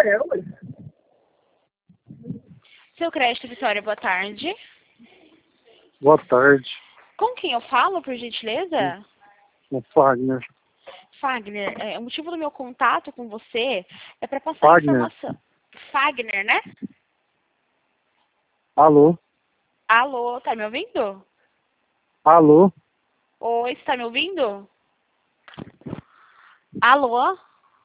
Seu crédito, Vitória, boa tarde. Boa tarde. Com quem eu falo, por gentileza? O Fagner. Fagner, o motivo do meu contato com você é para passar Fagner. informação. Fagner, né? Alô? Alô, tá me ouvindo? Alô? Oi, você tá me ouvindo? Alô?